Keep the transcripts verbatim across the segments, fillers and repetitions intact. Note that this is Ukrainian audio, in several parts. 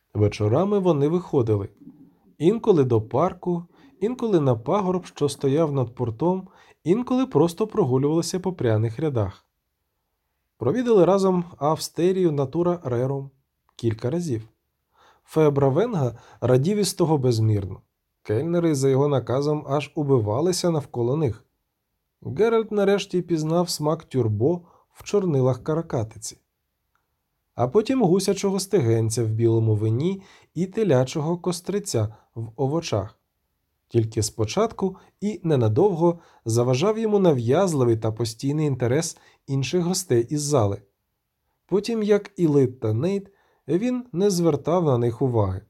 Вечорами вони виходили. Інколи до парку, інколи на пагорб, що стояв над портом, інколи просто прогулювалися по пряних рядах. Провідали разом Австерію Натура Рерум кілька разів. Фебра Венга радів із того безмірно. Кельнери за його наказом аж убивалися навколо них. Геральт нарешті пізнав смак тюрбо в чорнилах каракатиці. А потім гусячого стегенця в білому вині і телячого костриця в овочах. Тільки спочатку і ненадовго заважав йому нав'язливий та постійний інтерес інших гостей із зали. Потім, як і Лит та Нейт, він не звертав на них уваги.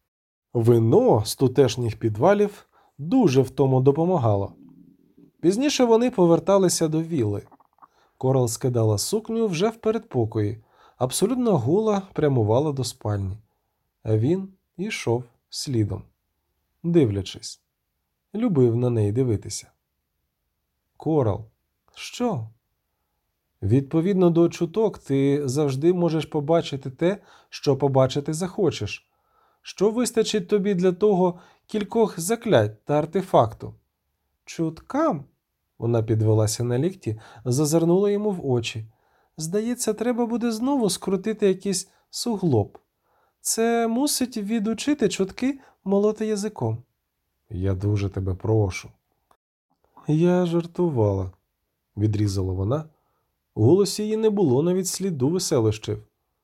Вино з тутешніх підвалів дуже в тому допомагало. Пізніше вони поверталися до вілли. Корал скидала сукню вже в передпокої, абсолютно гола прямувала до спальні. А він йшов слідом, дивлячись. Любив на неї дивитися. Корал, що? Відповідно до чуток, ти завжди можеш побачити те, що побачити захочеш. Що вистачить тобі для того кількох заклять та артефакту? Чуткам? Вона підвелася на лікті, зазирнула йому в очі. Здається, треба буде знову скрутити якийсь суглоб. Це мусить відучити чутки молоти язиком. Я дуже тебе прошу. Я жартувала, відрізала вона. У голосі її не було навіть сліду веселощів.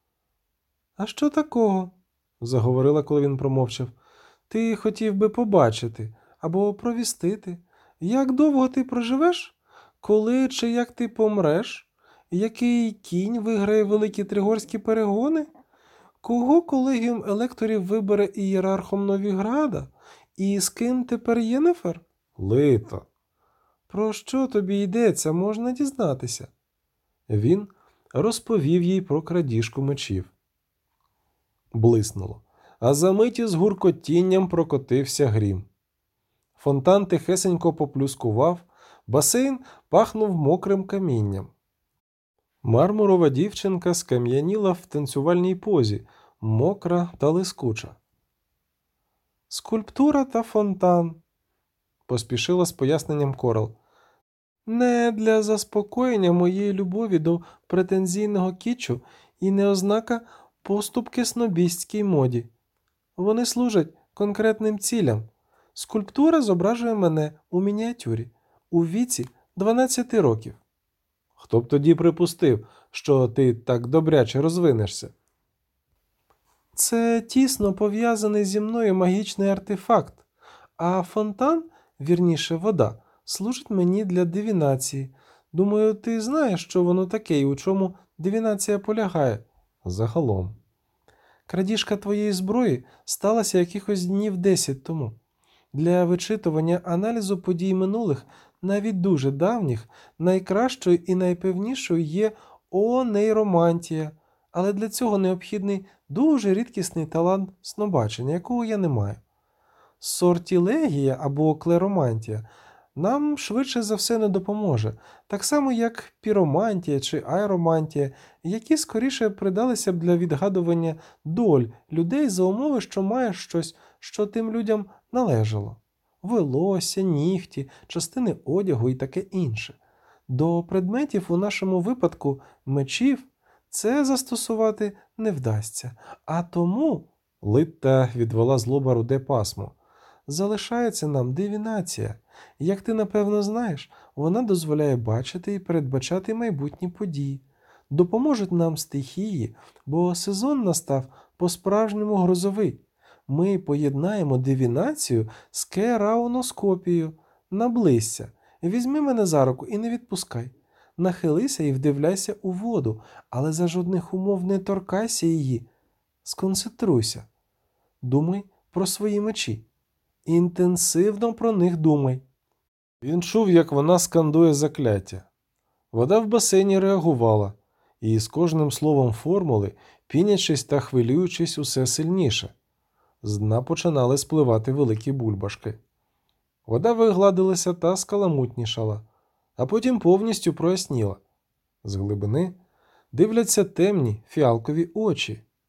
А що такого? Заговорила, коли він промовчав. Ти хотів би побачити або провістити. Як довго ти проживеш? Коли чи як ти помреш? Який кінь виграє великі тригорські перегони? Кого колегіум електорів вибере ієрархом Новіграда? І з ким тепер Єнефер? Лито. Про що тобі йдеться, можна дізнатися. Він розповів їй про крадіжку мечів. Блиснуло, а за миті з гуркотінням прокотився грім. Фонтан тихесенько поплюскував, басейн пахнув мокрим камінням. Мармурова дівчинка скам'яніла в танцювальній позі, мокра та лискуча. Скульптура та фонтан, поспішила з поясненням Корал. Не для заспокоєння моєї любові до претензійного кічу і не ознака поступки снобістській моді. Вони служать конкретним цілям. Скульптура зображує мене у мініатюрі, у віці дванадцяти років. Хто б тоді припустив, що ти так добряче розвинешся? Це тісно пов'язаний зі мною магічний артефакт, а фонтан, вірніше вода, служить мені для дивінації. Думаю, ти знаєш, що воно таке і у чому дивінація полягає? Загалом. Крадіжка твоєї зброї сталася якихось днів десять тому. Для вичитування аналізу подій минулих, навіть дуже давніх, найкращою і найпевнішою є онейромантія, але для цього необхідний дуже рідкісний талант снобачення, якого я не маю. Сортілегія або клеромантія нам швидше за все не допоможе, так само як піромантія чи аеромантія, які скоріше придалися б для відгадування доль людей за умови, що маєш щось, що тим людям належало. Волосся, нігті, частини одягу і таке інше. До предметів у нашому випадку мечів це застосувати не вдасться. А тому, Литта відвела з лоба руде пасмо, залишається нам дивінація. Як ти, напевно, знаєш, вона дозволяє бачити і передбачати майбутні події. Допоможуть нам стихії, бо сезон настав по-справжньому грозовий. Ми поєднаємо дивінацію з керауноскопією. Наблизься, візьми мене за руку і не відпускай. Нахилися і вдивляйся у воду, але за жодних умов не торкайся її. Сконцентруйся. Думай про свої мечі. Інтенсивно про них думай. Він чув, як вона скандує закляття. Вода в басейні реагувала, і з кожним словом формули, пінячись та хвилюючись усе сильніше. З дна починали спливати великі бульбашки. Вода вигладилася та скаламутнішала, а потім повністю проясніла. З глибини дивляться темні фіалкові очі.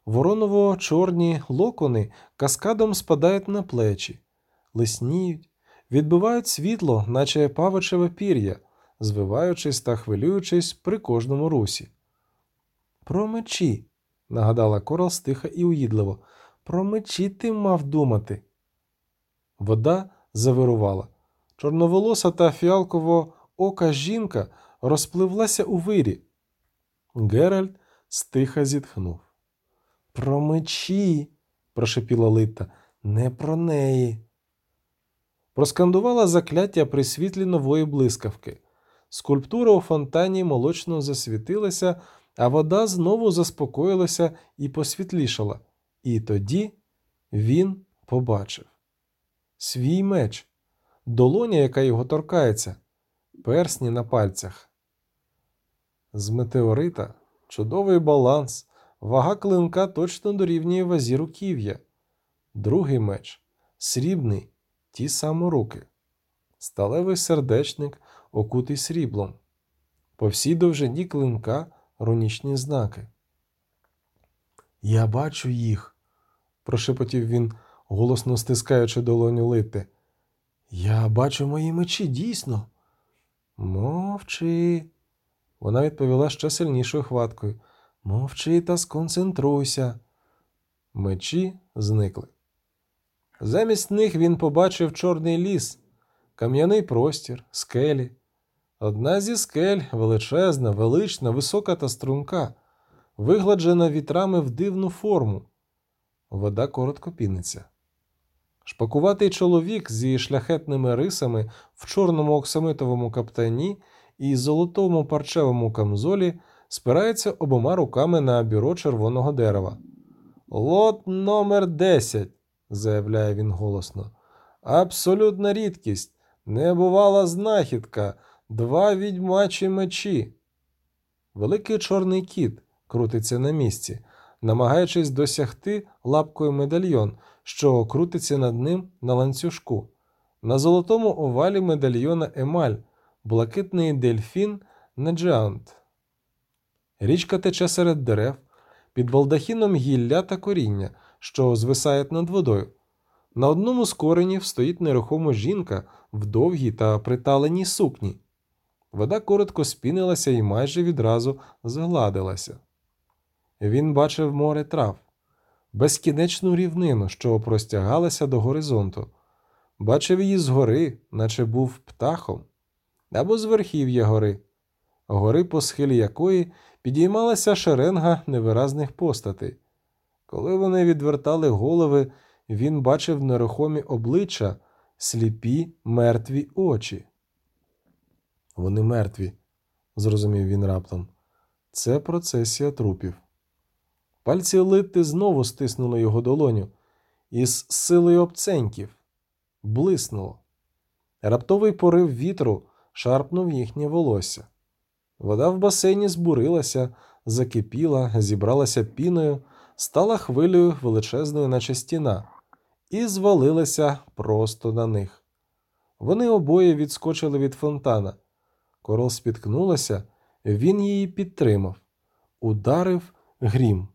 Вороново-чорні локони каскадом спадають на плечі, лисніють, відбивають світло, наче павичеве пір'я, звиваючись та хвилюючись при кожному русі. «Про мечі», – нагадала Корал стиха і уїдливо, – «про мечі ти мав думати». Вода завирувала. Чорноволоса та фіалково-ока жінка розпливлася у вирі. Геральт стиха зітхнув. «Про мечі», – прошепіла Литта, – «не про неї». Проскандувала закляття при світлі нової блискавки. Скульптура у фонтані молочно засвітилася, а вода знову заспокоїлася і посвітлішала. І тоді він побачив. Свій меч, долоня, яка його торкається, персні на пальцях. З метеорита чудовий баланс, вага клинка точно дорівнює вазі руків'я. Другий меч – срібний, ті саморуки. Сталевий сердечник, окутий сріблом. По всій довжині клинка рунічні знаки. «Я бачу їх», – прошепотів він, голосно стискаючи долоню Литти. «Я бачу мої мечі, дійсно». «Мовчи», – вона відповіла ще сильнішою хваткою. «Мовчи та сконцентруйся». Мечі зникли. Замість них він побачив чорний ліс, кам'яний простір, скелі. Одна зі скель величезна, велична, висока та струнка, вигладжена вітрами в дивну форму. Вода коротко піниться. Шпакуватий чоловік зі шляхетними рисами в чорному оксамитовому каптані і золотому парчевому камзолі спирається обома руками на бюро червоного дерева. «Лот номер десять», – заявляє він голосно. «Абсолютна рідкість, небувала знахідка, два відьмачі мечі». Великий чорний кіт крутиться на місці, намагаючись досягти лапкою медальйон, що крутиться над ним на ланцюжку. На золотому овалі медальйона емаль, блакитний дельфін Неджеант. Річка тече серед дерев, під балдахіном гілля та коріння, що звисають над водою. На одному з коренів стоїть нерухома жінка в довгій та приталеній сукні. Вода коротко спінилася і майже відразу згладилася. Він бачив море трав, безкінечну рівнину, що простягалася до горизонту. Бачив її згори, наче був птахом, або з верхів'я гори, гори, по схилі якої підіймалася шеренга невиразних постатей. Коли вони відвертали голови, він бачив нерухомі обличчя, сліпі, мертві очі. «Вони мертві», – зрозумів він раптом. «Це процесія трупів». Пальці Литти знову стиснули його долоню. Із силою обценьків. Блиснуло. Раптовий порив вітру шарпнув їхнє волосся. Вода в басейні збурилася, закипіла, зібралася піною, стала хвилею величезною, наче стіна, і звалилася просто на них. Вони обоє відскочили від фонтана. Корал спіткнулася, він її підтримав. Ударив грім.